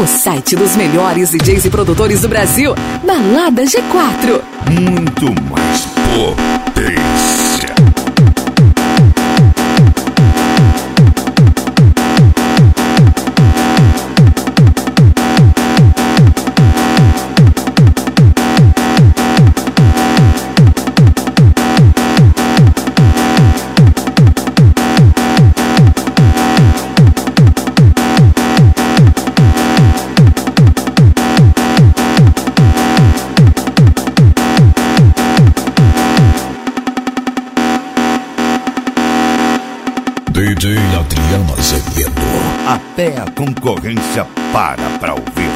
O site dos melhores DJs e produtores do Brasil. Balada G4. Muito mais potência. DJ Adriano Azevedo. Até a concorrência para ouvir.